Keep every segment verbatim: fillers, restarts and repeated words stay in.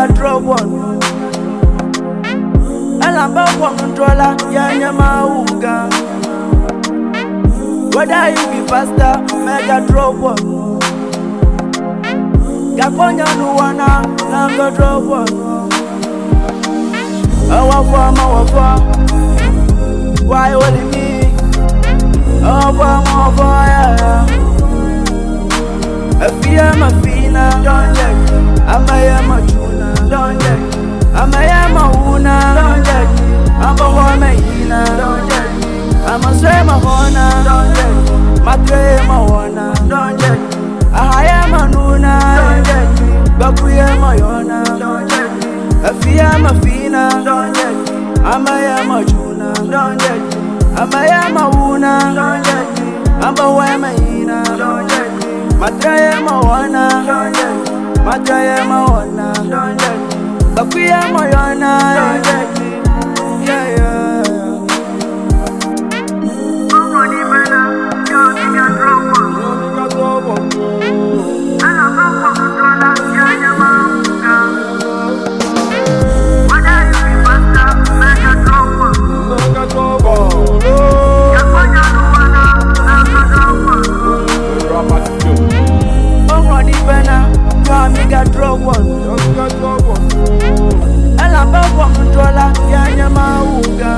mega drop one. Alamba kwa controller, ya nyama uga. Whether you be pastor, mega drop one. Gakonya nuwana, mega drop one. Awafa, awafa, why only me? Awafa, awafa, yeah. Afia mafina, don't check. Amaya machuna, don't check. Amaya mauna, don't check. Amba home ina, don't check. Ama sema hona, don't check. Matre maona, don't check. Ahaya manuna, don't check. Bakuye mayona, don't check. Afia mafina, don't check. Amaya machuna, don't check. Amaya mauna, don't check. Amba home ina, don't check. Matre maona, don't check. Matre maona, don't check. Bakuye mayona, don't check. Yeah, yeah. Mega drop one, mega drop one. Alamba kwa controller, ya nyama uga.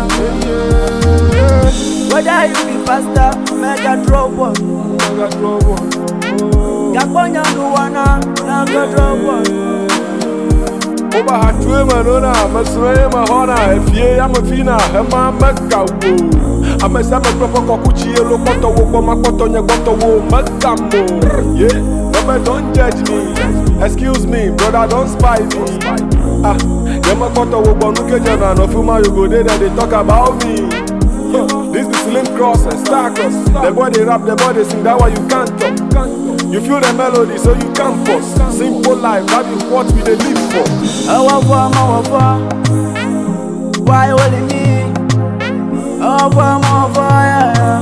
Whether you be pastor, mega drop one, mega drop one. Gakonya nuwana, mega drop one. Oba hatwe manona, masre mahona, efie ya mafina, hema mega wo. Amesa me propo kokuchi elo koto wo kwa makoto nye koto wo mega mo. Yeah. Mama, don't judge me. Excuse me, brother, don't spy me. Ah, yama koto wo bonuke jana no fuma you go there they talk about me. Huh. This be Slim Cross and Star Cross. The boy they rap, the boy they sing, that why you can't talk. You feel the melody, so you can't pause. Simple life, that is what we they live for. Awafa, awafa, why only me? Awafa, awafa, yeah.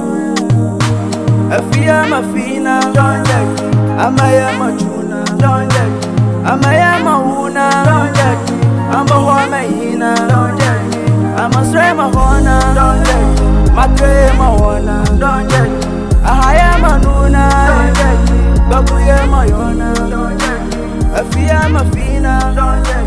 Afia mafina, don't check. Amaya machuna, don't check. Amaya mauna, don't check. Amba home ina, don't check. Ama sema hona, don't check. Matre maona, don't check. Ahaya manuna, don't check. Bakuye mayona, don't check. Afia mafina, don't check.